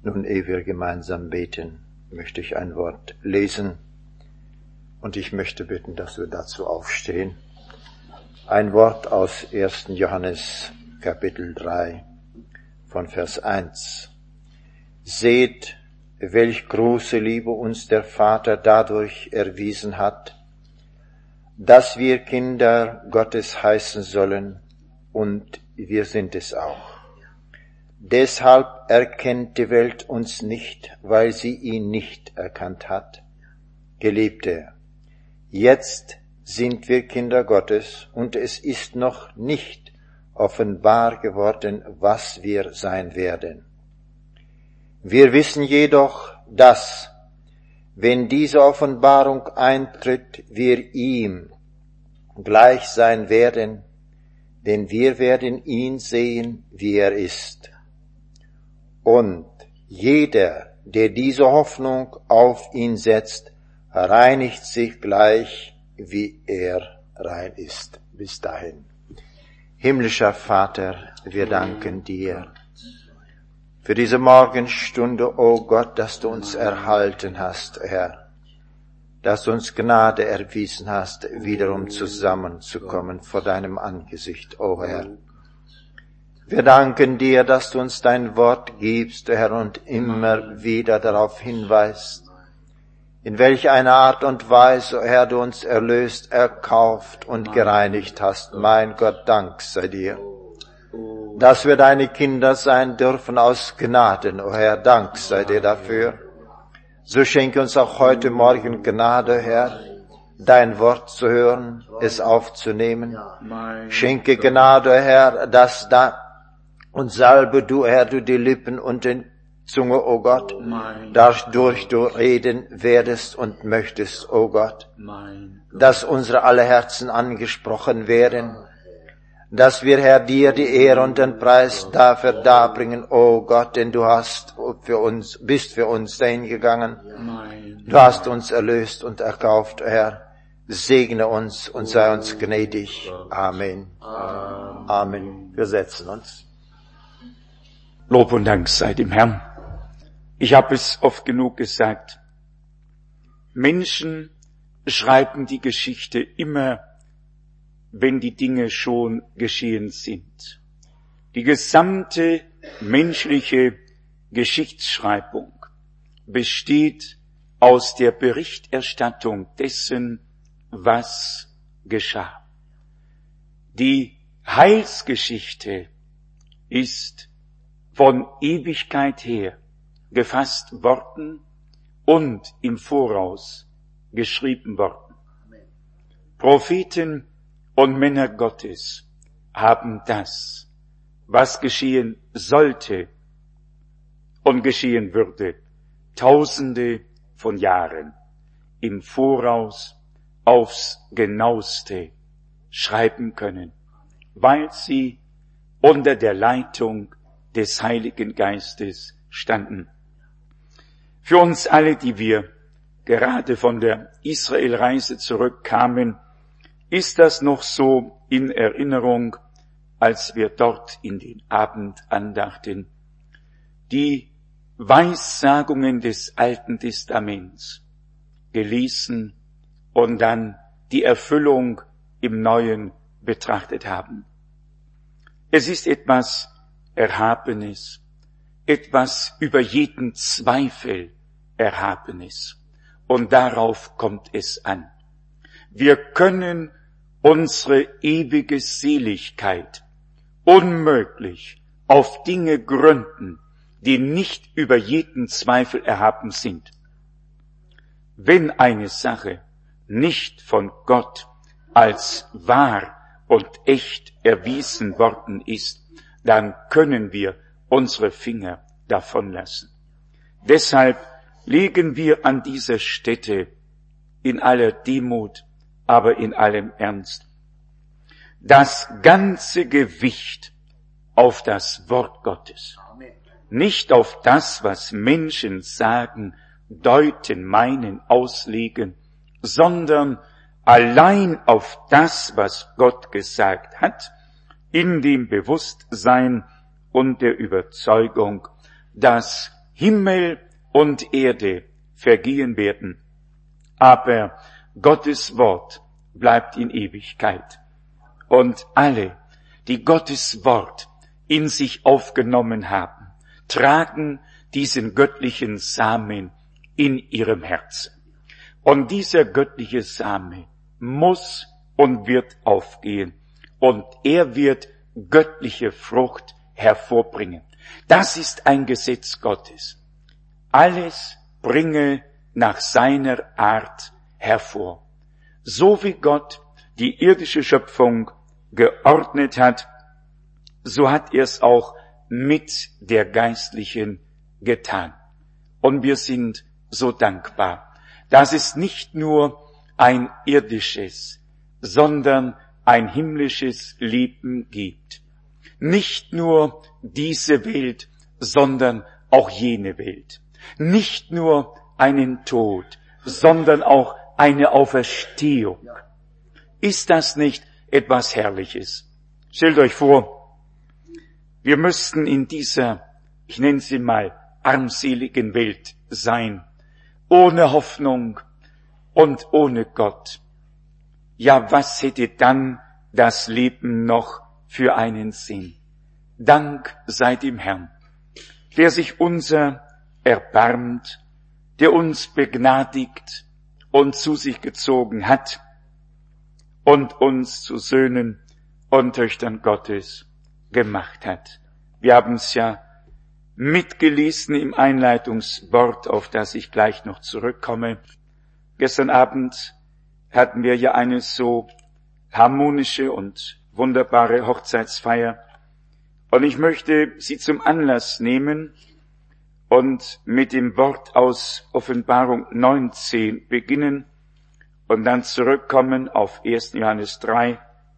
Nun, ehe wir gemeinsam beten, möchte ich ein Wort lesen und ich möchte bitten, dass wir dazu aufstehen. Ein Wort aus 1. Johannes Kapitel 3 von Vers 1. Seht, welch große Liebe uns der Vater dadurch erwiesen hat, dass wir Kinder Gottes heißen sollen, und wir sind es auch. Deshalb erkennt die Welt uns nicht, weil sie ihn nicht erkannt hat. Geliebte, jetzt sind wir Kinder Gottes, und es ist noch nicht offenbar geworden, was wir sein werden. Wir wissen jedoch, dass, wenn diese Offenbarung eintritt, wir ihm gleich sein werden, denn wir werden ihn sehen, wie er ist. Und jeder, der diese Hoffnung auf ihn setzt, reinigt sich gleich, wie er rein ist. Bis dahin. Himmlischer Vater, wir danken dir für diese Morgenstunde, o Gott, dass du uns erhalten hast, Herr, dass du uns Gnade erwiesen hast, wiederum zusammenzukommen vor deinem Angesicht, o Herr. Wir danken dir, dass du uns dein Wort gibst, Herr, und immer wieder darauf hinweist, in welch einer Art und Weise, Herr, du uns erlöst, erkauft und gereinigt hast. Mein Gott, Dank sei dir, dass wir deine Kinder sein dürfen aus Gnaden, o Herr, Dank sei dir dafür. So schenke uns auch heute Morgen Gnade, Herr, dein Wort zu hören, es aufzunehmen. Schenke Gnade, Herr, dass und salbe du, Herr, du die Lippen und die Zunge, o Gott, dadurch du reden werdest und möchtest, o Gott, dass unsere alle Herzen angesprochen werden, dass wir, Herr, dir die Ehre und den Preis dafür darbringen, o Gott, denn du bist für uns dahin gegangen. Du hast uns erlöst und erkauft, Herr. Segne uns und sei uns gnädig. Amen. Amen. Wir setzen uns. Lob und Dank sei dem Herrn. Ich habe es oft genug gesagt. Menschen schreiben die Geschichte immer, wenn die Dinge schon geschehen sind. Die gesamte menschliche Geschichtsschreibung besteht aus der Berichterstattung dessen, was geschah. Die Heilsgeschichte ist von Ewigkeit her gefasst worden und im Voraus geschrieben worden. Propheten und Männer Gottes haben das, was geschehen sollte und geschehen würde, Tausende von Jahren im Voraus aufs Genaueste schreiben können, weil sie unter der Leitung des Heiligen Geistes standen. Für uns alle, die wir gerade von der Israelreise zurückkamen, ist das noch so in Erinnerung, als wir dort in den Abend andachten. Die Weissagungen des Alten Testaments gelesen und dann die Erfüllung im Neuen betrachtet haben. Es ist etwas Erhabenes, etwas über jeden Zweifel Erhabenes. Und darauf kommt es an. Wir können unsere ewige Seligkeit unmöglich auf Dinge gründen, die nicht über jeden Zweifel erhaben sind. Wenn eine Sache nicht von Gott als wahr und echt erwiesen worden ist, dann können wir unsere Finger davon lassen. Deshalb legen wir an dieser Stätte in aller Demut, aber in allem Ernst das ganze Gewicht auf das Wort Gottes. Nicht auf das, was Menschen sagen, deuten, meinen, auslegen, sondern allein auf das, was Gott gesagt hat, in dem Bewusstsein und der Überzeugung, dass Himmel und Erde vergehen werden, aber Gottes Wort bleibt in Ewigkeit. Und alle, die Gottes Wort in sich aufgenommen haben, tragen diesen göttlichen Samen in ihrem Herzen. Und dieser göttliche Same muss und wird aufgehen. Und er wird göttliche Frucht hervorbringen. Das ist ein Gesetz Gottes. Alles bringe nach seiner Art hervor. So wie Gott die irdische Schöpfung geordnet hat, so hat er es auch mit der geistlichen getan. Und wir sind so dankbar, dass es nicht nur ein irdisches, sondern ein himmlisches Leben gibt. Nicht nur diese Welt, sondern auch jene Welt. Nicht nur einen Tod, sondern auch eine Auferstehung. Ist das nicht etwas Herrliches? Stellt euch vor, wir müssten in dieser, ich nenne sie mal, armseligen Welt sein, ohne Hoffnung und ohne Gott. Ja, was hätte dann das Leben noch für einen Sinn? Dank sei dem Herrn, der sich unser erbarmt, der uns begnadigt und zu sich gezogen hat und uns zu Söhnen und Töchtern Gottes gemacht hat. Wir haben es ja mitgelesen im Einleitungswort, auf das ich gleich noch zurückkomme. Gestern Abend hatten wir ja eine so harmonische und wunderbare Hochzeitsfeier. Und ich möchte sie zum Anlass nehmen und mit dem Wort aus Offenbarung 19 beginnen und dann zurückkommen auf 1. Johannes 3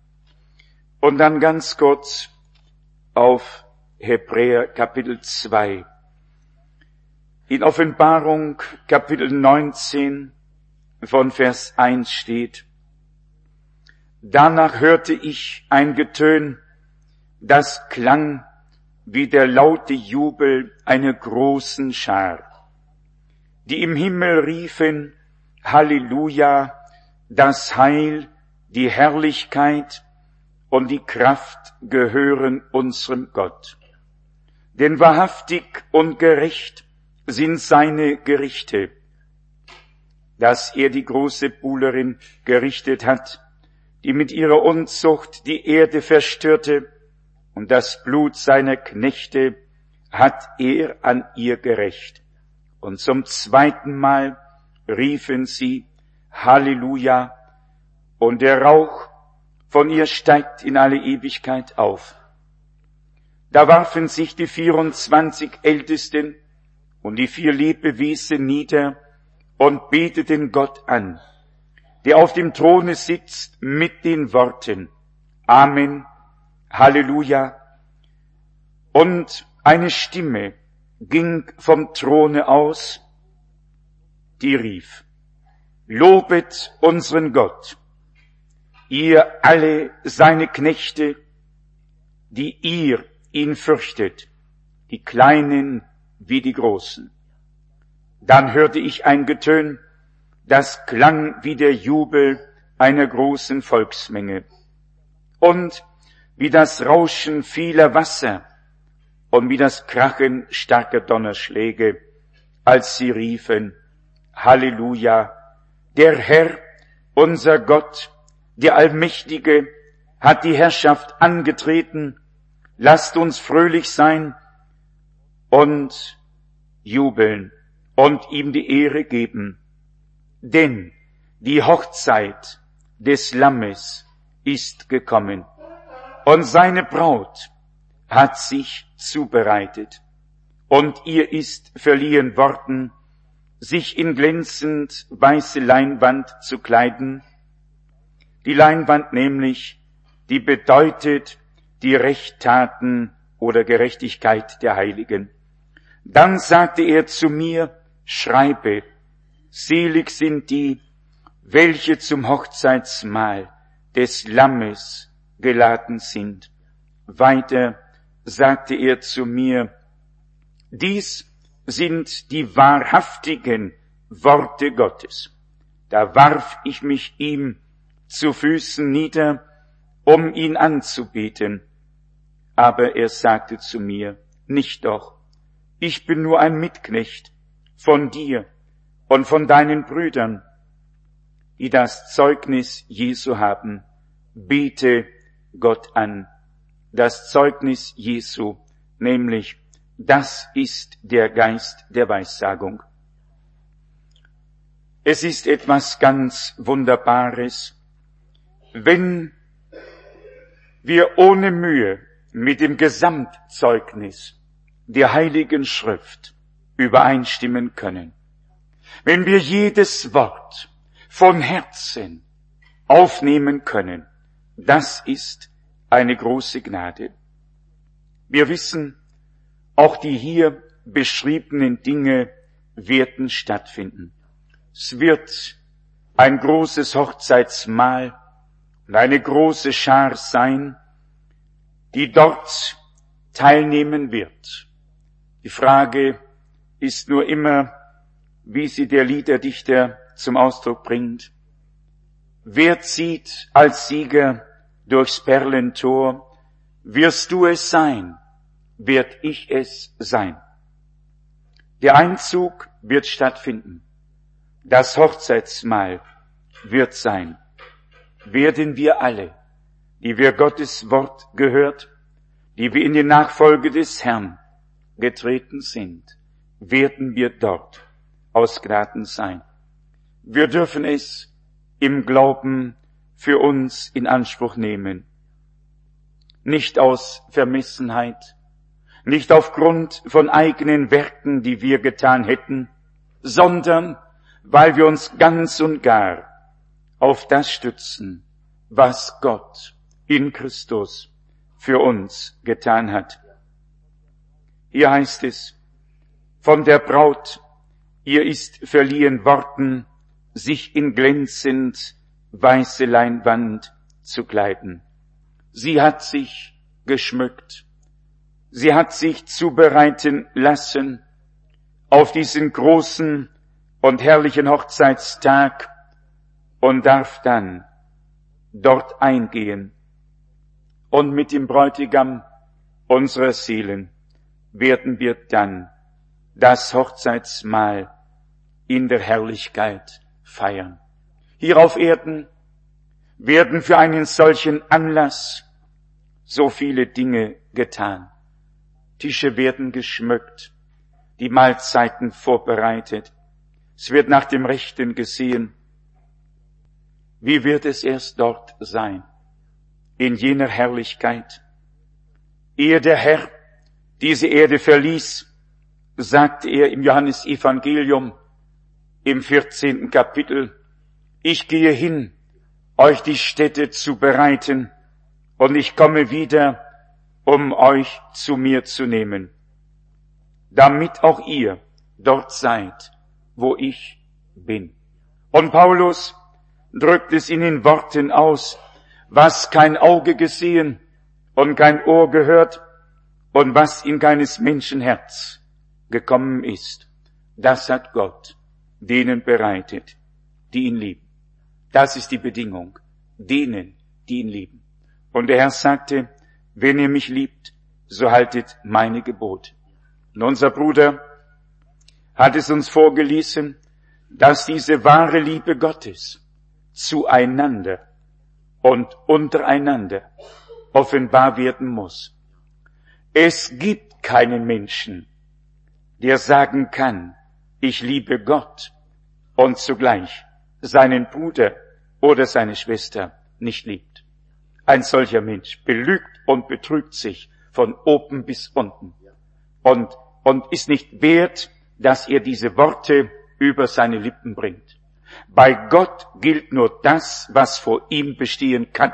und dann ganz kurz auf Hebräer Kapitel 2. In Offenbarung Kapitel 19 von Vers 1 steht: Danach hörte ich ein Getön, das klang wie der laute Jubel einer großen Schar, die im Himmel riefen: Halleluja, das Heil, die Herrlichkeit und die Kraft gehören unserem Gott. Denn wahrhaftig und gerecht sind seine Gerichte, dass er die große Buhlerin gerichtet hat, die mit ihrer Unzucht die Erde verstörte, und das Blut seiner Knechte hat er an ihr gerächt. Und zum zweiten Mal riefen sie Halleluja, und der Rauch von ihr steigt in alle Ewigkeit auf. Da warfen sich die 24 Ältesten und die 4 Lebewesen nieder und beteten Gott an, der auf dem Throne sitzt, mit den Worten Amen, Halleluja. Und eine Stimme ging vom Throne aus, die rief: Lobet unseren Gott, ihr alle seine Knechte, die ihr ihn fürchtet, die Kleinen wie die Großen. Dann hörte ich ein Getön, das klang wie der Jubel einer großen Volksmenge und wie das Rauschen vieler Wasser und wie das Krachen starker Donnerschläge, als sie riefen Halleluja, der Herr, unser Gott, der Allmächtige, hat die Herrschaft angetreten. Lasst uns fröhlich sein und jubeln und ihm die Ehre geben. Denn die Hochzeit des Lammes ist gekommen und seine Braut hat sich zubereitet. Und ihr ist verliehen worden, sich in glänzend weiße Leinwand zu kleiden. Die Leinwand nämlich, die bedeutet die Rechttaten oder Gerechtigkeit der Heiligen. Dann sagte er zu mir, schreibe, selig sind die, welche zum Hochzeitsmahl des Lammes geladen sind. Weiter sagte er zu mir, dies sind die wahrhaftigen Worte Gottes. Da warf ich mich ihm zu Füßen nieder, um ihn anzubeten. Aber er sagte zu mir, nicht doch, ich bin nur ein Mitknecht von dir und von deinen Brüdern, die das Zeugnis Jesu haben. Bete Gott an. Das Zeugnis Jesu, nämlich, das ist der Geist der Weissagung. Es ist etwas ganz Wunderbares, wenn wir ohne Mühe mit dem Gesamtzeugnis der Heiligen Schrift übereinstimmen können. Wenn wir jedes Wort von Herzen aufnehmen können, das ist eine große Gnade. Wir wissen, auch die hier beschriebenen Dinge werden stattfinden. Es wird ein großes Hochzeitsmahl und eine große Schar sein, die dort teilnehmen wird. Die Frage ist nur immer, wie sie der Liederdichter zum Ausdruck bringt. Wer zieht als Sieger durchs Perlentor? Wirst du es sein? Werd ich es sein? Der Einzug wird stattfinden. Das Hochzeitsmahl wird sein. Werden wir alle, die wir Gottes Wort gehört, die wir in die Nachfolge des Herrn getreten sind, werden wir dort aus Gnaden sein. Wir dürfen es im Glauben für uns in Anspruch nehmen. Nicht aus Vermessenheit, nicht aufgrund von eigenen Werken, die wir getan hätten, sondern weil wir uns ganz und gar auf das stützen, was Gott in Christus für uns getan hat. Hier heißt es von der Braut, ihr ist verliehen worden, sich in glänzend weiße Leinwand zu kleiden. Sie hat sich geschmückt. Sie hat sich zubereiten lassen auf diesen großen und herrlichen Hochzeitstag und darf dann dort eingehen und mit dem Bräutigam unserer Seelen werden wir dann das Hochzeitsmahl in der Herrlichkeit feiern. Hier auf Erden werden für einen solchen Anlass so viele Dinge getan. Tische werden geschmückt, die Mahlzeiten vorbereitet. Es wird nach dem Rechten gesehen. Wie wird es erst dort sein? In jener Herrlichkeit. Ehe der Herr diese Erde verließ, sagte er im Johannesevangelium im 14. Kapitel, ich gehe hin, euch die Stätte zu bereiten, und ich komme wieder, um euch zu mir zu nehmen, damit auch ihr dort seid, wo ich bin. Und Paulus drückt es in den Worten aus, was kein Auge gesehen und kein Ohr gehört und was in keines Menschen Herz gekommen ist, das hat Gott denen bereitet, die ihn lieben. Das ist die Bedingung, denen, die ihn lieben. Und der Herr sagte, wenn ihr mich liebt, so haltet meine Gebote. Und unser Bruder hat es uns vorgelesen, dass diese wahre Liebe Gottes zueinander und untereinander offenbar werden muss. Es gibt keinen Menschen, der sagen kann, ich liebe Gott und zugleich seinen Bruder oder seine Schwester nicht liebt. Ein solcher Mensch belügt und betrügt sich von oben bis unten und ist nicht wert, dass er diese Worte über seine Lippen bringt. Bei Gott gilt nur das, was vor ihm bestehen kann.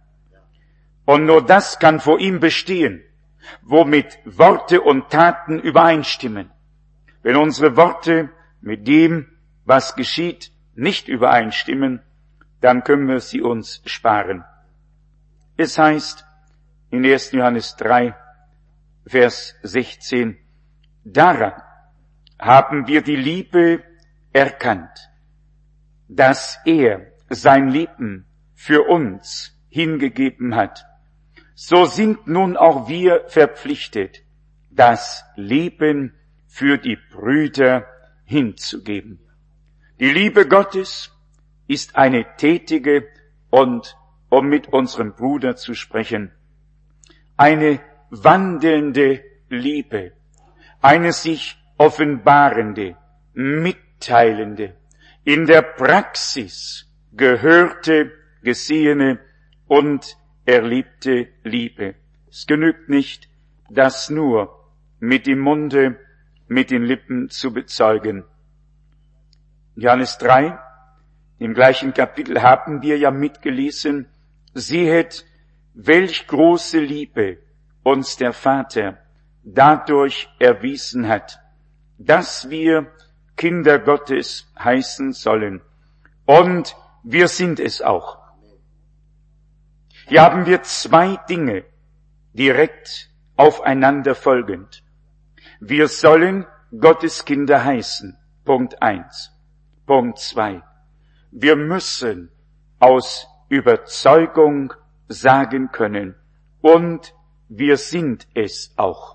Und nur das kann vor ihm bestehen, womit Worte und Taten übereinstimmen. Wenn unsere Worte mit dem, was geschieht, nicht übereinstimmen, dann können wir sie uns sparen. Es heißt in 1. Johannes 3, Vers 16, daran haben wir die Liebe erkannt, dass er sein Leben für uns hingegeben hat. So sind nun auch wir verpflichtet, das Leben für die Brüder hinzugeben. Die Liebe Gottes ist eine tätige und, um mit unserem Bruder zu sprechen, eine wandelnde Liebe, eine sich offenbarende, mitteilende, in der Praxis gehörte, gesehene und erlebte Liebe. Es genügt nicht, das nur mit dem Munde, mit den Lippen zu bezeugen. Johannes 3, im gleichen Kapitel haben wir ja mitgelesen, sehet, welch große Liebe uns der Vater dadurch erwiesen hat, dass wir Kinder Gottes heißen sollen. Und wir sind es auch. Hier haben wir zwei Dinge direkt aufeinander folgend. Wir sollen Gottes Kinder heißen. Punkt 1. Punkt 2. Wir müssen aus Überzeugung sagen können, und wir sind es auch.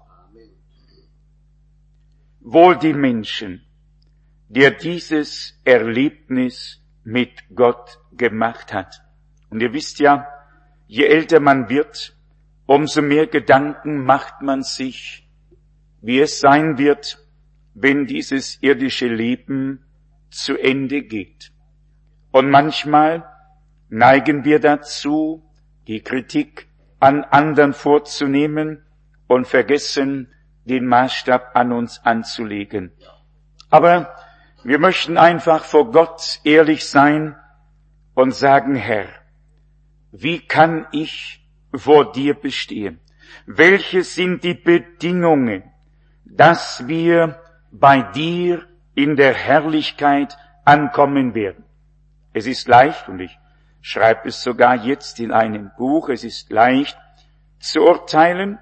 Wohl die Menschen, der dieses Erlebnis mit Gott gemacht hat. Und ihr wisst ja, je älter man wird, umso mehr Gedanken macht man sich, wie es sein wird, wenn dieses irdische Leben zu Ende geht. Und manchmal neigen wir dazu, die Kritik an anderen vorzunehmen und vergessen, den Maßstab an uns anzulegen. Aber wir möchten einfach vor Gott ehrlich sein und sagen, Herr, wie kann ich vor dir bestehen? Welche sind die Bedingungen, dass wir bei dir in der Herrlichkeit ankommen werden? Es ist leicht, und ich schreibe es sogar jetzt in einem Buch, es ist leicht zu urteilen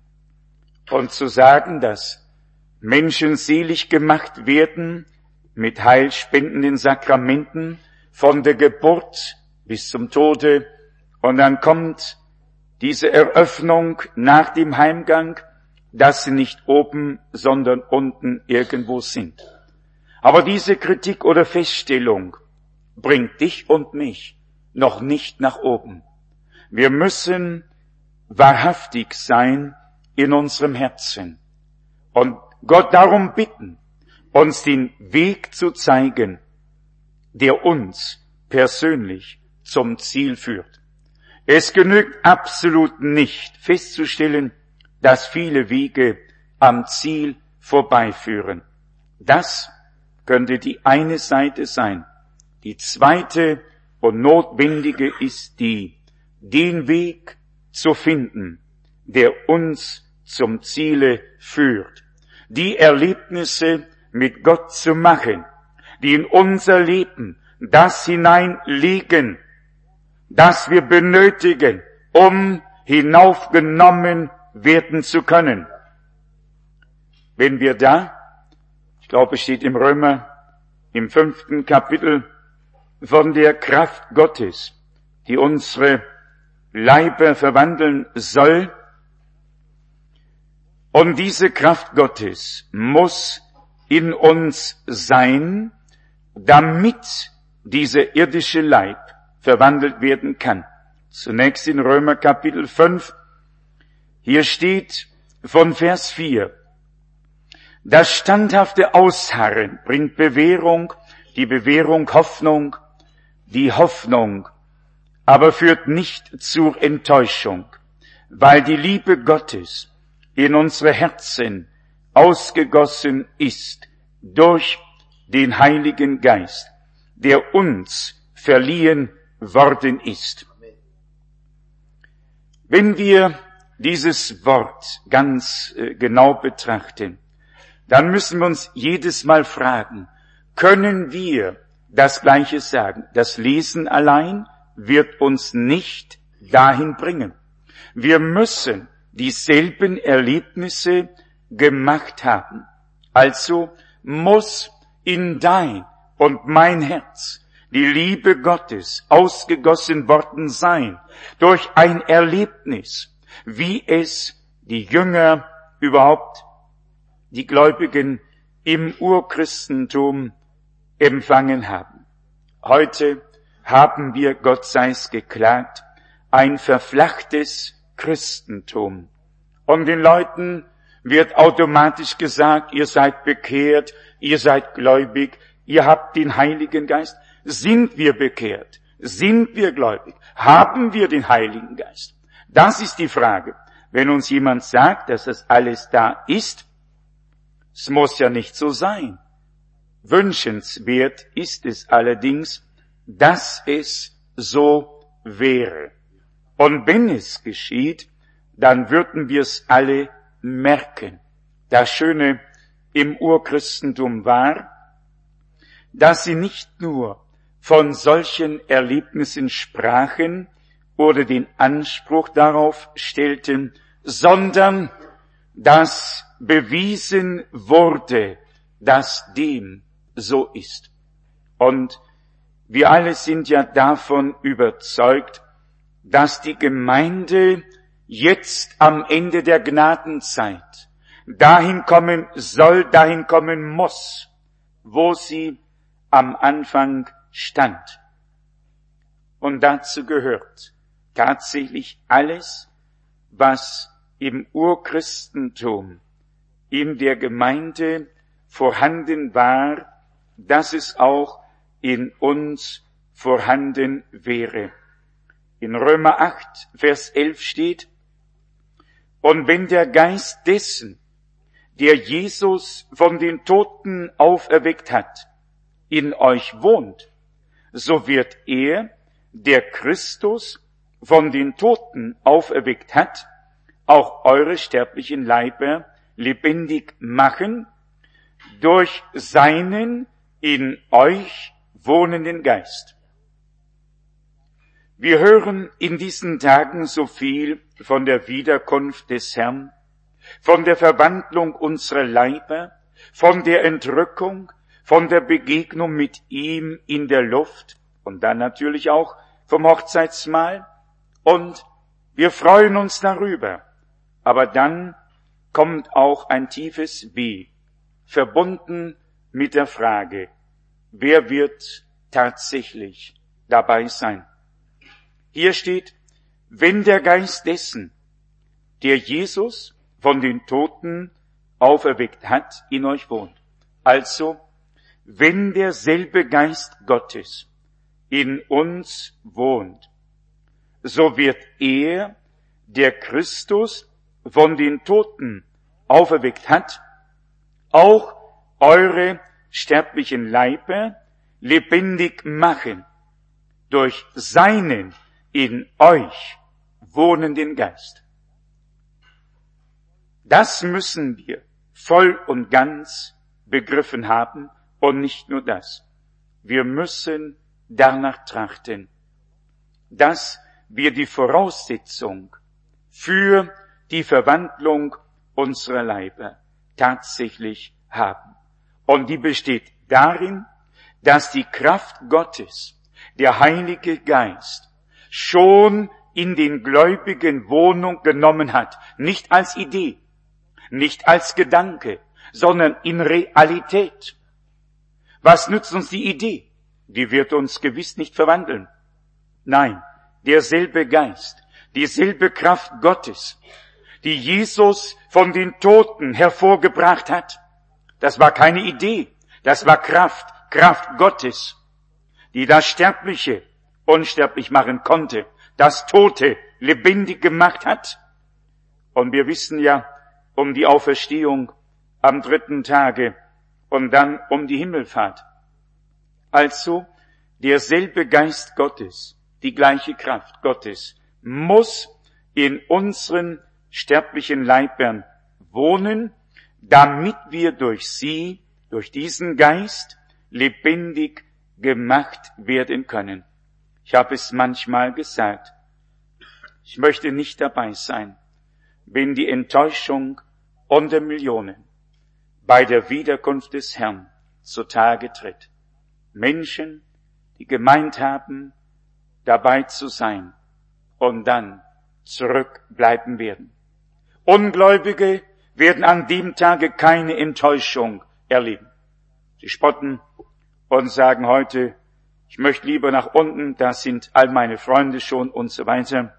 und zu sagen, dass Menschen selig gemacht werden mit heilspendenden Sakramenten von der Geburt bis zum Tode, und dann kommt diese Eröffnung nach dem Heimgang, dass sie nicht oben, sondern unten irgendwo sind. Aber diese Kritik oder Feststellung bringt dich und mich noch nicht nach oben. Wir müssen wahrhaftig sein in unserem Herzen und Gott darum bitten, uns den Weg zu zeigen, der uns persönlich zum Ziel führt. Es genügt absolut nicht festzustellen, dass viele Wege am Ziel vorbeiführen. Das könnte die eine Seite sein. Die zweite und notwendige ist die, den Weg zu finden, der uns zum Ziele führt. Die Erlebnisse mit Gott zu machen, die in unser Leben das hineinlegen, das wir benötigen, um hinaufgenommen werden zu können. Wenn wir da, ich glaube, es steht im Römer, im 5. Kapitel, von der Kraft Gottes, die unsere Leiber verwandeln soll, und diese Kraft Gottes muss in uns sein, damit dieser irdische Leib verwandelt werden kann. Zunächst in Römer Kapitel 5, hier steht von Vers 4, das standhafte Ausharren bringt Bewährung, die Bewährung Hoffnung, die Hoffnung aber führt nicht zur Enttäuschung, weil die Liebe Gottes in unsere Herzen ausgegossen ist durch den Heiligen Geist, der uns verliehen worden ist. Wenn wir dieses Wort ganz genau betrachten, dann müssen wir uns jedes Mal fragen, können wir das Gleiche sagen? Das Lesen allein wird uns nicht dahin bringen. Wir müssen dieselben Erlebnisse gemacht haben. Also muss in dein und mein Herz die Liebe Gottes ausgegossen worden sein durch ein Erlebnis, wie es die Jünger, überhaupt die Gläubigen im Urchristentum empfangen haben. Heute haben wir, Gott sei's geklagt, ein verflachtes Christentum. Und den Leuten wird automatisch gesagt, ihr seid bekehrt, ihr seid gläubig, ihr habt den Heiligen Geist. Sind wir bekehrt? Sind wir gläubig? Haben wir den Heiligen Geist? Das ist die Frage. Wenn uns jemand sagt, dass das alles da ist, es muss ja nicht so sein. Wünschenswert ist es allerdings, dass es so wäre. Und wenn es geschieht, dann würden wir es alle merken. Das Schöne im Urchristentum war, dass sie nicht nur von solchen Erlebnissen sprachen oder den Anspruch darauf stellten, sondern dass bewiesen wurde, dass dem so ist. Und wir alle sind ja davon überzeugt, dass die Gemeinde jetzt am Ende der Gnadenzeit dahin kommen soll, dahin kommen muss, wo sie am Anfang stand. Und dazu gehört tatsächlich alles, was im Urchristentum in der Gemeinde vorhanden war, dass es auch in uns vorhanden wäre. In Römer 8, Vers 11 steht, und wenn der Geist dessen, der Jesus von den Toten auferweckt hat, in euch wohnt, so wird er, der Christus von den Toten auferweckt hat, auch eure sterblichen Leiber lebendig machen, durch seinen in euch wohnenden Geist. Wir hören in diesen Tagen so viel von der Wiederkunft des Herrn, von der Verwandlung unserer Leiber, von der Entrückung, von der Begegnung mit ihm in der Luft und dann natürlich auch vom Hochzeitsmahl. Und wir freuen uns darüber. Aber dann kommt auch ein tiefes Wie, verbunden mit der Frage, wer wird tatsächlich dabei sein? Hier steht, wenn der Geist dessen, der Jesus von den Toten auferweckt hat, in euch wohnt. Also, wenn derselbe Geist Gottes in uns wohnt, so wird er, der Christus von den Toten auferweckt hat, auch eure sterblichen Leiber lebendig machen durch seinen in euch wohnenden Geist. Das müssen wir voll und ganz begriffen haben und nicht nur das. Wir müssen danach trachten, dass wir die Voraussetzung für die Verwandlung unserer Leiber tatsächlich haben. Und die besteht darin, dass die Kraft Gottes, der Heilige Geist, schon in den Gläubigen Wohnung genommen hat. Nicht als Idee, nicht als Gedanke, sondern in Realität. Was nützt uns die Idee? Die wird uns gewiss nicht verwandeln. Nein, derselbe Geist, dieselbe Kraft Gottes, die Jesus von den Toten hervorgebracht hat, das war keine Idee, das war Kraft Gottes, die das Sterbliche unsterblich machen konnte, das Tote lebendig gemacht hat. Und wir wissen ja um die Auferstehung am 3. Tage und dann um die Himmelfahrt. Also, derselbe Geist Gottes, die gleiche Kraft Gottes, muss in unseren sterblichen Leibern wohnen, damit wir durch sie, durch diesen Geist, lebendig gemacht werden können. Ich habe es manchmal gesagt, ich möchte nicht dabei sein, wenn die Enttäuschung unter Millionen bei der Wiederkunft des Herrn zutage tritt. Menschen, die gemeint haben, dabei zu sein und dann zurückbleiben werden. Ungläubige werden an dem Tage keine Enttäuschung erleben. Sie spotten und sagen heute, ich möchte lieber nach unten, da sind all meine Freunde schon und so weiter.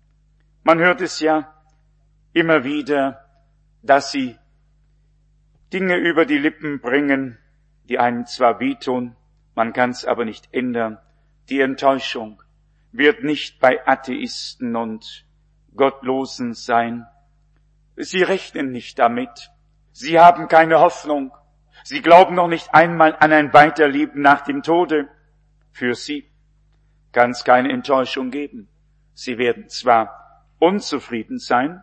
Man hört es ja immer wieder, dass sie Dinge über die Lippen bringen, die einem zwar wehtun, man kann es aber nicht ändern. Die Enttäuschung wird nicht bei Atheisten und Gottlosen sein. Sie rechnen nicht damit. Sie haben keine Hoffnung. Sie glauben noch nicht einmal an ein Weiterleben nach dem Tode. Für sie kann es keine Enttäuschung geben. Sie werden zwar unzufrieden sein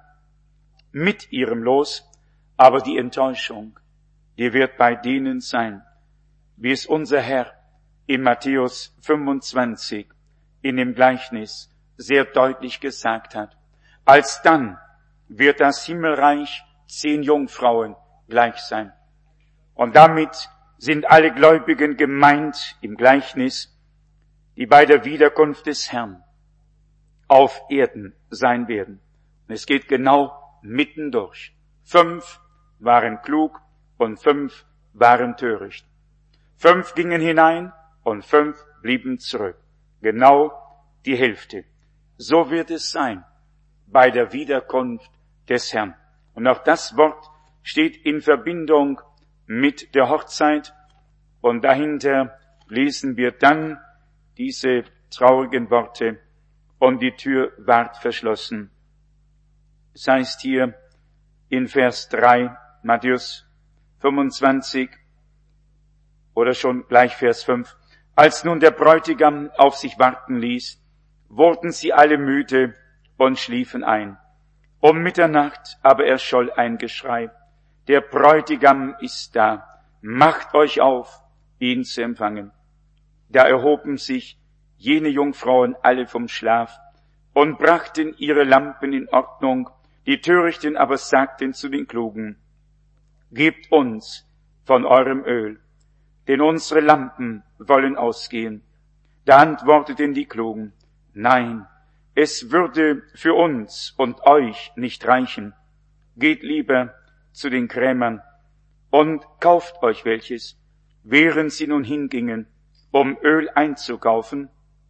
mit ihrem Los, aber die Enttäuschung, die wird bei denen sein, wie es unser Herr in Matthäus 25 in dem Gleichnis sehr deutlich gesagt hat. Alsdann wird das Himmelreich 10 Jungfrauen gleich sein. Und damit sind alle Gläubigen gemeint im Gleichnis, die bei der Wiederkunft des Herrn auf Erden sein werden. Und es geht genau mittendurch. 5 waren klug und 5 waren töricht. 5 gingen hinein und 5 blieben zurück. Genau die Hälfte. So wird es sein bei der Wiederkunft des Herrn. Und auch das Wort steht in Verbindung mit der Hochzeit. Und dahinter lesen wir dann diese traurigen Worte, und die Tür ward verschlossen. Das heißt hier in Vers 3, Matthäus 25, oder schon gleich Vers 5. Als nun der Bräutigam auf sich warten ließ, wurden sie alle müde und schliefen ein. Um Mitternacht aber erscholl ein Geschrei. Der Bräutigam ist da, macht euch auf, ihn zu empfangen. Da erhoben sich jene Jungfrauen alle vom Schlaf und brachten ihre Lampen in Ordnung. Die Törichten aber sagten zu den Klugen, gebt uns von eurem Öl, denn unsere Lampen wollen ausgehen. Da antworteten die Klugen, nein, es würde für uns und euch nicht reichen. Geht lieber zu den Krämern und kauft euch welches. Während sie nun hingingen, um Öl einzukaufen,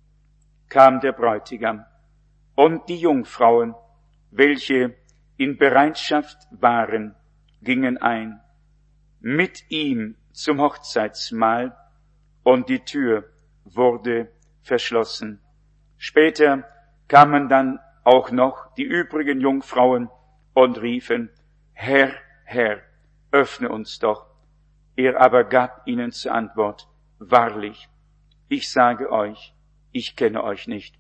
kam der Bräutigam, und die Jungfrauen, welche in Bereitschaft waren, gingen ein, mit ihm zum Hochzeitsmahl, und die Tür wurde verschlossen. Später kamen dann auch noch die übrigen Jungfrauen und riefen, Herr, Herr, öffne uns doch. Er aber gab ihnen zur Antwort, wahrlich, ich sage euch, ich kenne euch nicht.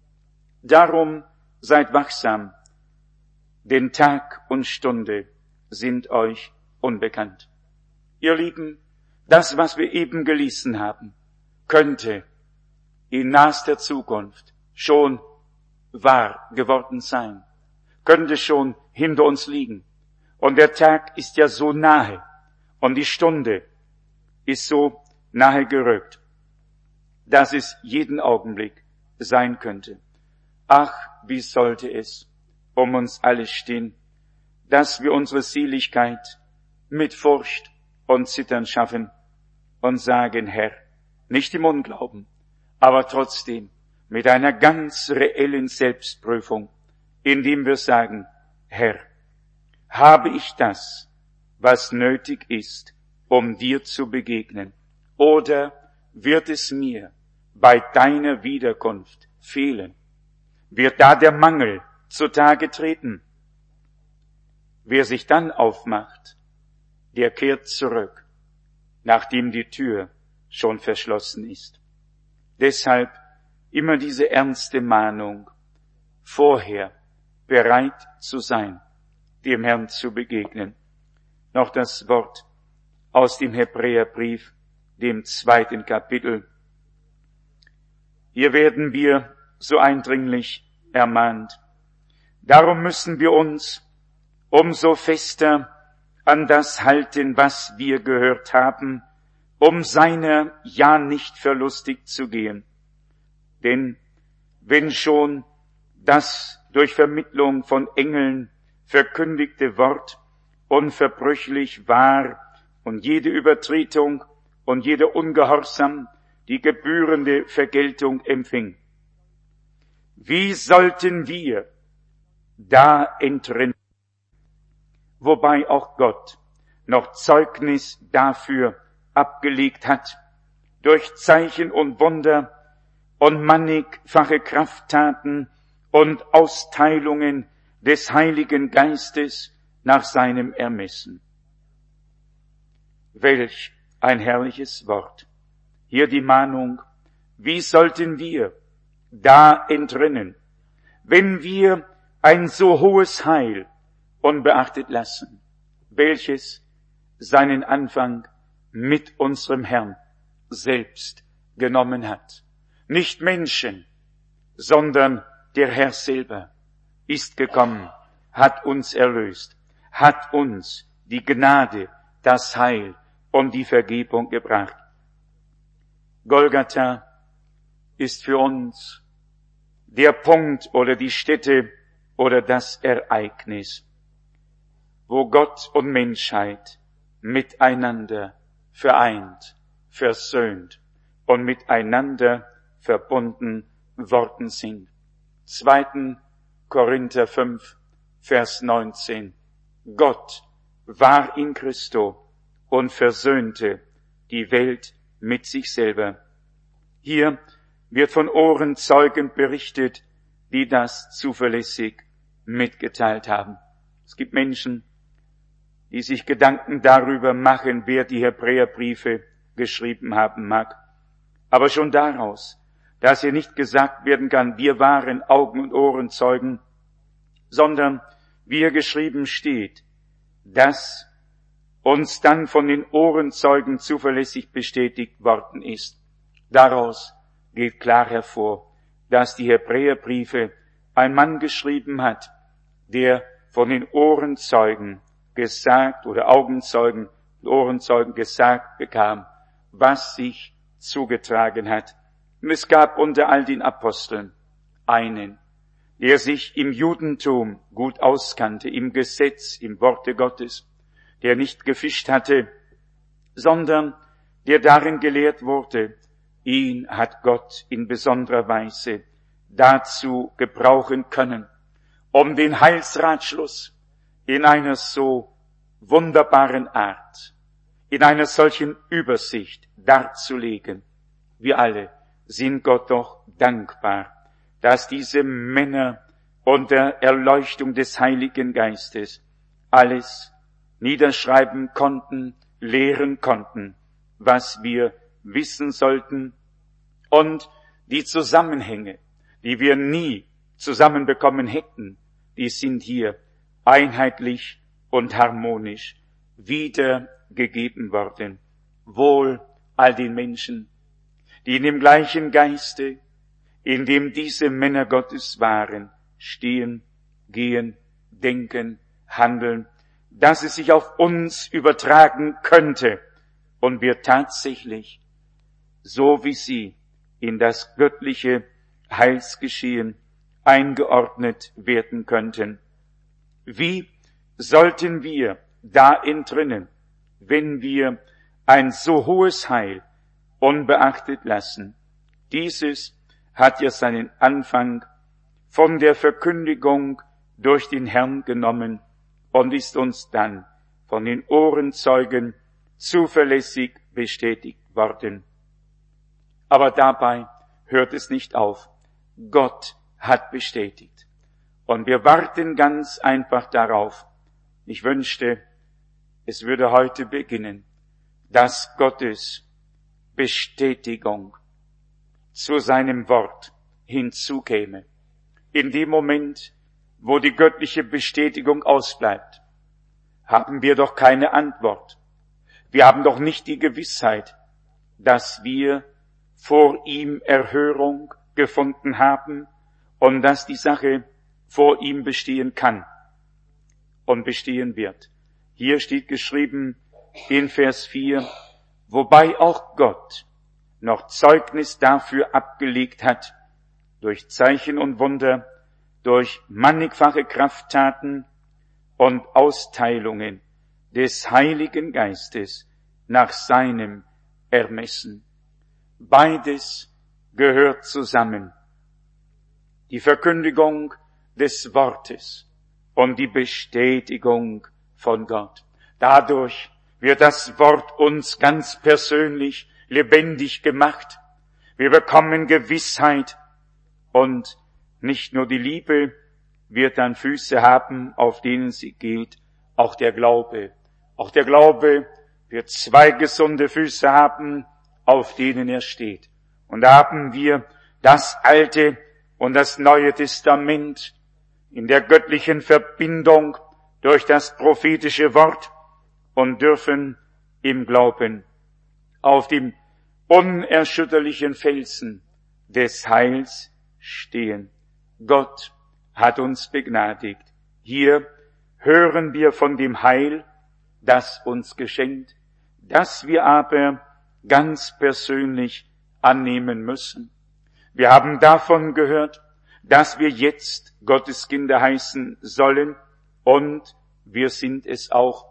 Darum seid wachsam, denn Tag und Stunde sind euch unbekannt. Ihr Lieben, das, was wir eben gelesen haben, könnte in naher Zukunft schon wahr geworden sein, könnte schon hinter uns liegen. Und der Tag ist ja so nahe und die Stunde ist so nahe gerückt, dass es jeden Augenblick sein könnte. Ach, wie sollte es um uns alle stehen, dass wir unsere Seligkeit mit Furcht und Zittern schaffen und sagen, Herr, nicht im Unglauben, aber trotzdem mit einer ganz reellen Selbstprüfung, indem wir sagen, Herr, habe ich das, was nötig ist, um dir zu begegnen, oder wird es mir bei deiner Wiederkunft fehlen? Wird da der Mangel zutage treten? Wer sich dann aufmacht, der kehrt zurück, nachdem die Tür schon verschlossen ist. Deshalb immer diese ernste Mahnung, vorher bereit zu sein, dem Herrn zu begegnen. Noch das Wort aus dem Hebräerbrief, dem 2. Kapitel. Hier werden wir so eindringlich ermahnt. Darum müssen wir uns umso fester an das halten, was wir gehört haben, um seiner ja nicht verlustig zu gehen. Denn wenn schon das durch Vermittlung von Engeln verkündigte Wort unverbrüchlich war und jede Übertretung und jeder Ungehorsam die gebührende Vergeltung empfing, wie sollten wir da entrinnen, wobei auch Gott noch Zeugnis dafür abgelegt hat, durch Zeichen und Wunder und mannigfache Krafttaten und Austeilungen des Heiligen Geistes nach seinem Ermessen. Welch ein herrliches Wort. Hier die Mahnung, wie sollten wir da entrinnen, wenn wir ein so hohes Heil unbeachtet lassen, welches seinen Anfang mit unserem Herrn selbst genommen hat. Nicht Menschen, sondern der Herr selber ist gekommen, hat uns erlöst, hat uns die Gnade, das Heil und die Vergebung gebracht. Golgatha ist für uns der Punkt oder die Stätte oder das Ereignis, wo Gott und Menschheit miteinander vereint, versöhnt und miteinander verbunden worden sind. 2. Korinther 5, Vers 19. Gott war in Christo und versöhnte die Welt mit sich selber. Hier wird von Ohrenzeugen berichtet, die das zuverlässig mitgeteilt haben. Es gibt Menschen, die sich Gedanken darüber machen, wer die Hebräerbriefe geschrieben haben mag. Aber schon daraus, dass hier nicht gesagt werden kann, wir waren Augen- und Ohrenzeugen, sondern wie hier geschrieben steht, dass uns dann von den Ohrenzeugen zuverlässig bestätigt worden ist. Daraus geht klar hervor, dass die Hebräerbriefe ein Mann geschrieben hat, der von den Ohrenzeugen gesagt oder Augenzeugen und Ohrenzeugen gesagt bekam, was sich zugetragen hat. Und es gab unter all den Aposteln einen, der sich im Judentum gut auskannte, im Gesetz, im Worte Gottes, der nicht gefischt hatte, sondern der darin gelehrt wurde. Ihn hat Gott in besonderer Weise dazu gebrauchen können, um den Heilsratschluss in einer so wunderbaren Art, in einer solchen Übersicht darzulegen. Wir alle sind Gott doch dankbar, dass diese Männer unter Erleuchtung des Heiligen Geistes alles niederschreiben konnten, lehren konnten, was wir wissen sollten, und die Zusammenhänge, die wir nie zusammenbekommen hätten, die sind hier einheitlich und harmonisch wiedergegeben worden. Wohl all den Menschen, die in dem gleichen Geiste, in dem diese Männer Gottes waren, stehen, gehen, denken, handeln, dass es sich auf uns übertragen könnte und wir tatsächlich, so wie sie, in das göttliche Heilsgeschehen eingeordnet werden könnten. Wie sollten wir da entrinnen, wenn wir ein so hohes Heil unbeachtet lassen? Dieses hat ja seinen Anfang von der Verkündigung durch den Herrn genommen und ist uns dann von den Ohrenzeugen zuverlässig bestätigt worden. Aber dabei hört es nicht auf. Gott hat bestätigt. Und wir warten ganz einfach darauf. Ich wünschte, es würde heute beginnen, dass Gottes Bestätigung zu seinem Wort hinzukäme. In dem Moment, wo die göttliche Bestätigung ausbleibt, haben wir doch keine Antwort. Wir haben doch nicht die Gewissheit, dass wir vor ihm Erhörung gefunden haben und dass die Sache vor ihm bestehen kann und bestehen wird. Hier steht geschrieben in Vers 4, wobei auch Gott noch Zeugnis dafür abgelegt hat, durch Zeichen und Wunder, durch mannigfache Krafttaten und Austeilungen des Heiligen Geistes nach seinem Ermessen. Beides gehört zusammen. Die Verkündigung des Wortes und die Bestätigung von Gott. Dadurch wird das Wort uns ganz persönlich lebendig gemacht. Wir bekommen Gewissheit und nicht nur die Liebe wird dann Füße haben, auf denen sie geht, auch der Glaube. Auch der Glaube wird zwei gesunde Füße haben, auf denen er steht. Und da haben wir das Alte und das Neue Testament in der göttlichen Verbindung durch das prophetische Wort und dürfen im Glauben auf dem unerschütterlichen Felsen des Heils stehen. Gott hat uns begnadigt. Hier hören wir von dem Heil, das uns geschenkt, das wir aber ganz persönlich annehmen müssen. Wir haben davon gehört, dass wir jetzt Gottes Kinder heißen sollen, und wir sind es auch.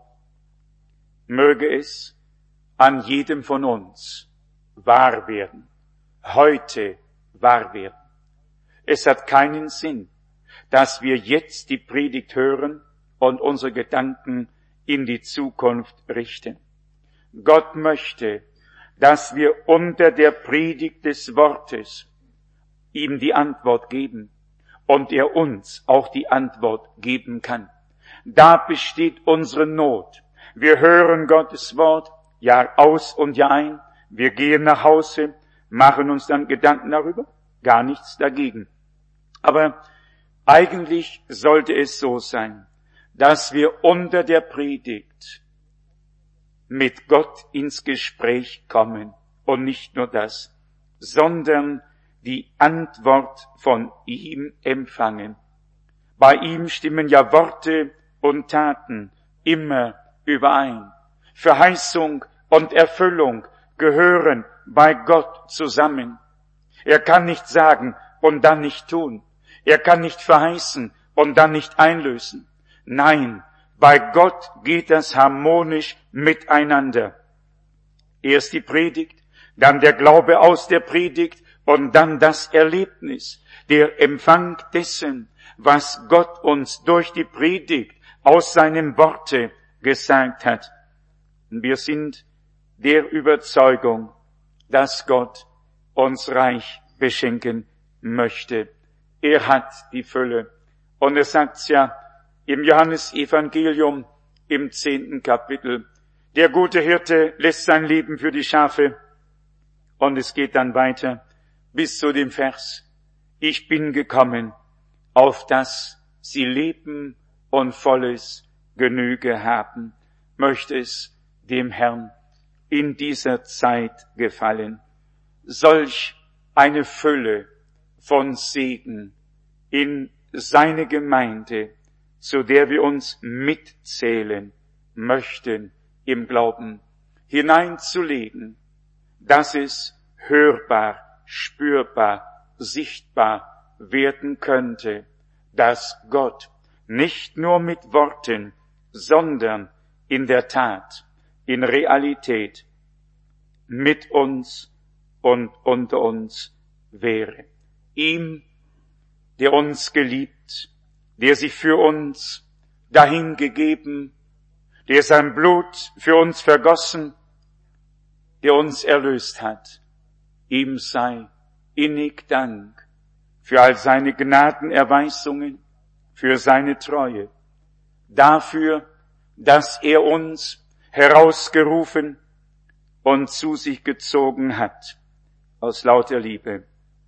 Möge es an jedem von uns wahr werden, heute wahr werden. Es hat keinen Sinn, dass wir jetzt die Predigt hören und unsere Gedanken in die Zukunft richten. Gott möchte, dass wir unter der Predigt des Wortes ihm die Antwort geben und er uns auch die Antwort geben kann. Da besteht unsere Not. Wir hören Gottes Wort Jahr aus und Jahr ein. Wir gehen nach Hause, machen uns dann Gedanken darüber. Gar nichts dagegen. Aber eigentlich sollte es so sein, dass wir unter der Predigt mit Gott ins Gespräch kommen. Und nicht nur das, sondern die Antwort von ihm empfangen. Bei ihm stimmen ja Worte und Taten immer überein. Verheißung und Erfüllung gehören bei Gott zusammen. Er kann nicht sagen und dann nicht tun. Er kann nicht verheißen und dann nicht einlösen. Nein, bei Gott geht das harmonisch miteinander. Erst die Predigt, dann der Glaube aus der Predigt und dann das Erlebnis, der Empfang dessen, was Gott uns durch die Predigt aus seinem Worte gesagt hat. Wir sind der Überzeugung, dass Gott uns reich beschenken möchte. Er hat die Fülle. Und er sagt's ja im Johannesevangelium im 10. Kapitel. Der gute Hirte lässt sein Leben für die Schafe. Und es geht dann weiter bis zu dem Vers: Ich bin gekommen, auf dass sie leben und volles Genüge haben. Möchte es dem Herrn in dieser Zeit gefallen, solch eine Fülle von Segen in seine Gemeinde, zu der wir uns mitzählen möchten, im Glauben hineinzulegen, dass es hörbar, spürbar, sichtbar werden könnte, dass Gott nicht nur mit Worten, sondern in der Tat, in Realität mit uns und unter uns wäre. Ihm, der uns geliebt, der sich für uns dahingegeben, der sein Blut für uns vergossen, der uns erlöst hat, ihm sei innig Dank für all seine Gnadenerweisungen, für seine Treue, dafür, dass er uns herausgerufen und zu sich gezogen hat, aus lauter Liebe.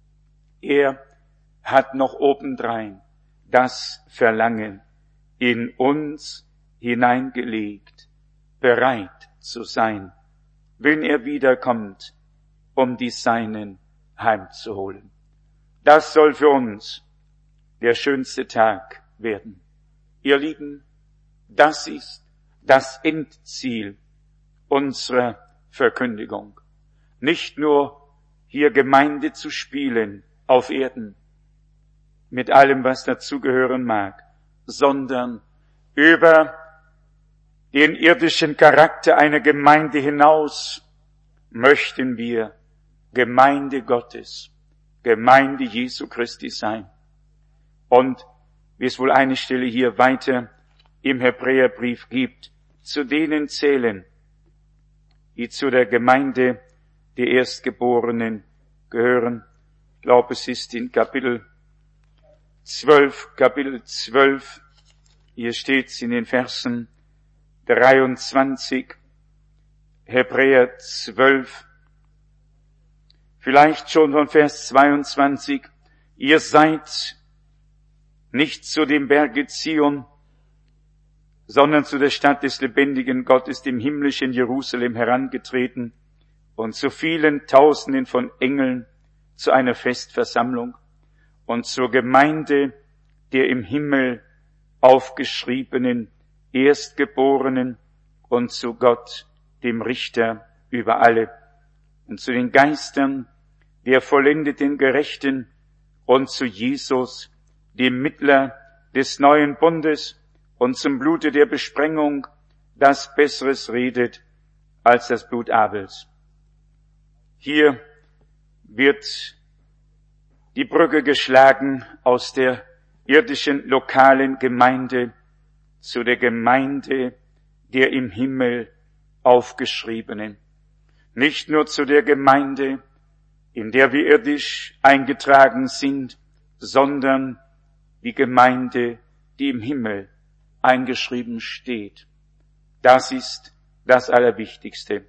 Er hat noch obendrein das Verlangen in uns hineingelegt, bereit zu sein, wenn er wiederkommt, um die Seinen heimzuholen. Das soll für uns der schönste Tag werden. Ihr Lieben, das ist, das Endziel unserer Verkündigung. Nicht nur hier Gemeinde zu spielen auf Erden, mit allem, was dazugehören mag, sondern über den irdischen Charakter einer Gemeinde hinaus möchten wir Gemeinde Gottes, Gemeinde Jesu Christi sein. Und wie es wohl eine Stelle hier weiter im Hebräerbrief gibt, zu denen zählen, die zu der Gemeinde der Erstgeborenen gehören. Ich glaube, es ist in Kapitel 12, hier steht's in den Versen 23, Hebräer 12, vielleicht schon von Vers 22, ihr seid nicht zu dem Berge Zion, sondern zu der Stadt des lebendigen Gottes, dem himmlischen Jerusalem, herangetreten und zu vielen Tausenden von Engeln, zu einer Festversammlung und zur Gemeinde der im Himmel aufgeschriebenen Erstgeborenen und zu Gott, dem Richter über alle, und zu den Geistern der vollendeten Gerechten und zu Jesus, dem Mittler des neuen Bundes, und zum Blute der Besprengung, das Besseres redet als das Blut Abels. Hier wird die Brücke geschlagen aus der irdischen lokalen Gemeinde zu der Gemeinde der im Himmel aufgeschriebenen. Nicht nur zu der Gemeinde, in der wir irdisch eingetragen sind, sondern die Gemeinde, die im Himmel eingeschrieben steht. Das ist das Allerwichtigste.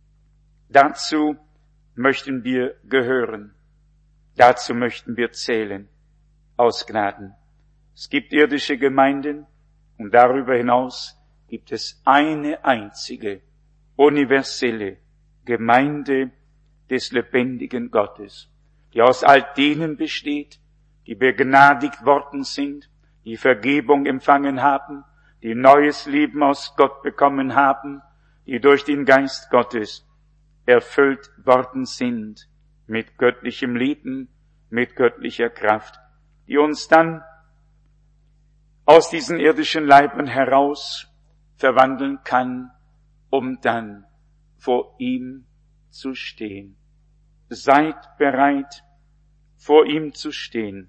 Dazu möchten wir gehören. Dazu möchten wir zählen, aus Gnaden. Es gibt irdische Gemeinden und darüber hinaus gibt es eine einzige, universelle Gemeinde des lebendigen Gottes, die aus all denen besteht, die begnadigt worden sind, die Vergebung empfangen haben, die neues Leben aus Gott bekommen haben, die durch den Geist Gottes erfüllt worden sind mit göttlichem Leben, mit göttlicher Kraft, die uns dann aus diesen irdischen Leiben heraus verwandeln kann, um dann vor ihm zu stehen. Seid bereit, vor ihm zu stehen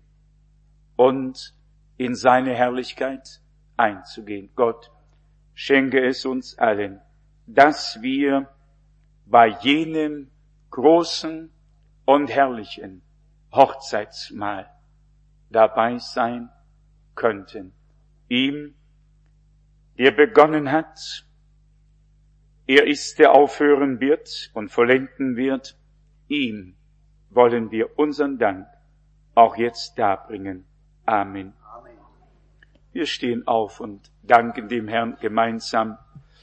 und in seine Herrlichkeit einzugehen. Gott schenke es uns allen, dass wir bei jenem großen und herrlichen Hochzeitsmahl dabei sein könnten. Ihm, der begonnen hat, er ist, der aufhören wird und vollenden wird, ihm wollen wir unseren Dank auch jetzt darbringen. Amen. Wir stehen auf und danken dem Herrn gemeinsam.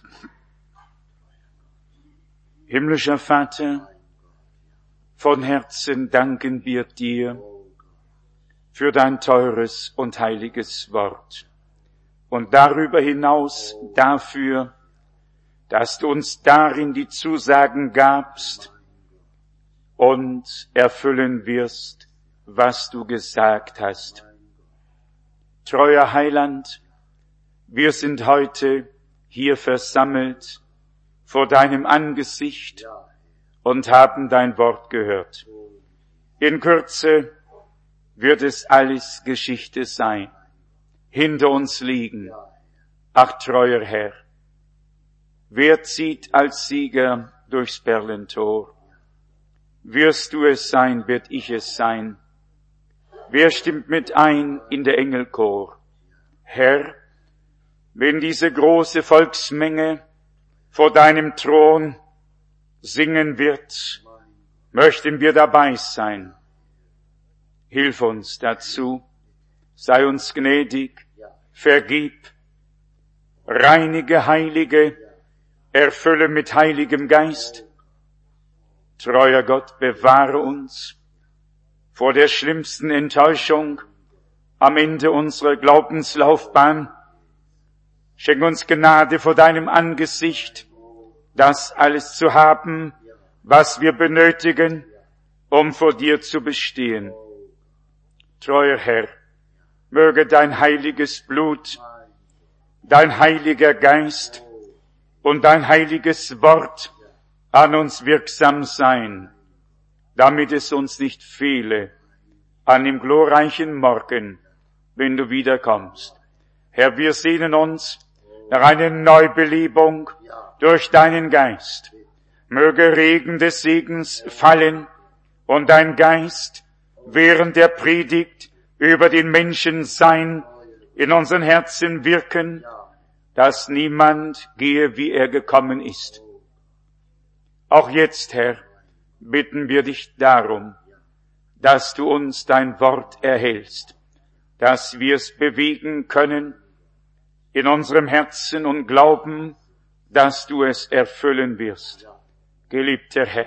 Himmlischer Vater, von Herzen danken wir dir für dein teures und heiliges Wort und darüber hinaus dafür, dass du uns darin die Zusagen gabst und erfüllen wirst, was du gesagt hast. Treuer Heiland, wir sind heute hier versammelt vor deinem Angesicht und haben dein Wort gehört. In Kürze wird es alles Geschichte sein, hinter uns liegen. Ach, treuer Herr, wer zieht als Sieger durchs Perlentor? Wirst du es sein, werd ich es sein. Wer stimmt mit ein in der Engelchor? Herr, wenn diese große Volksmenge vor deinem Thron singen wird, möchten wir dabei sein. Hilf uns dazu, sei uns gnädig, vergib, reinige, heilige, erfülle mit heiligem Geist. Treuer Gott, bewahre uns vor der schlimmsten Enttäuschung am Ende unserer Glaubenslaufbahn. Schenk uns Gnade vor deinem Angesicht, das alles zu haben, was wir benötigen, um vor dir zu bestehen. Treuer Herr, möge dein heiliges Blut, dein heiliger Geist und dein heiliges Wort an uns wirksam sein, damit es uns nicht fehle an dem glorreichen Morgen, wenn du wiederkommst. Herr, wir sehnen uns nach einer Neubelebung durch deinen Geist. Möge Regen des Segens fallen und dein Geist während der Predigt über den Menschen sein, in unseren Herzen wirken, dass niemand gehe, wie er gekommen ist. Auch jetzt, Herr, bitten wir dich darum, dass du uns dein Wort erhältst, dass wir es bewegen können in unserem Herzen und glauben, dass du es erfüllen wirst. Geliebter Herr,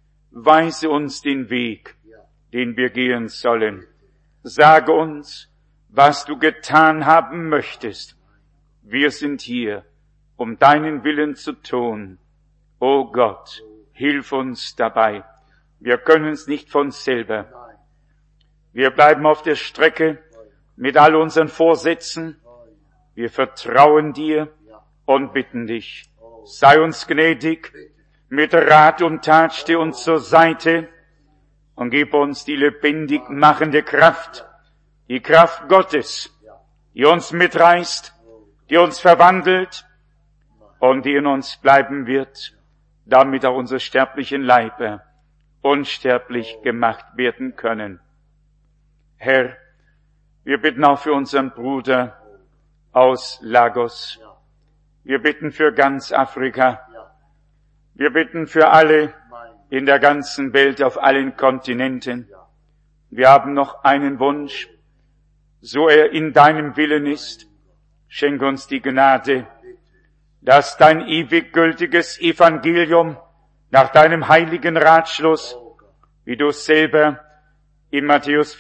weise uns den Weg, den wir gehen sollen. Sage uns, was du getan haben möchtest. Wir sind hier, um deinen Willen zu tun. O Gott, hilf uns dabei. Wir können es nicht von selber. Wir bleiben auf der Strecke mit all unseren Vorsätzen. Wir vertrauen dir und bitten dich. Sei uns gnädig, mit Rat und Tat steh uns zur Seite und gib uns die lebendig machende Kraft, die Kraft Gottes, die uns mitreißt, die uns verwandelt und die in uns bleiben wird, damit auch unsere sterblichen Leiber unsterblich gemacht werden können. Herr, wir bitten auch für unseren Bruder aus Lagos. Wir bitten für ganz Afrika. Wir bitten für alle in der ganzen Welt, auf allen Kontinenten. Wir haben noch einen Wunsch, so er in deinem Willen ist. Schenk uns die Gnade, dass dein ewig gültiges Evangelium nach deinem heiligen Ratschluss, wie du es selber in Matthäus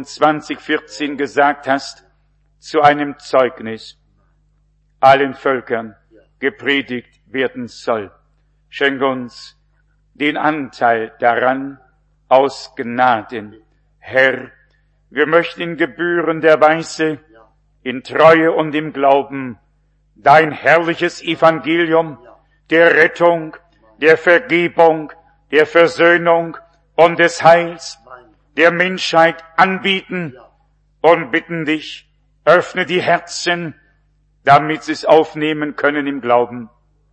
24:14 gesagt hast, zu einem Zeugnis allen Völkern gepredigt werden soll. Schenk uns den Anteil daran aus Gnaden. Herr, wir möchten in gebührender Weise, in Treue und im Glauben, dein herrliches Evangelium der Rettung, der Vergebung, der Versöhnung und des Heils der Menschheit anbieten und bitten dich, öffne die Herzen, damit sie es aufnehmen können im Glauben,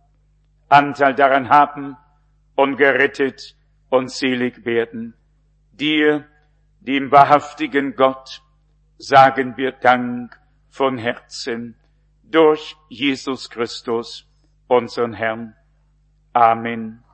Anteil daran haben und gerettet und selig werden. Dir, dem wahrhaftigen Gott, sagen wir Dank von Herzen durch Jesus Christus, unseren Herrn. Amen.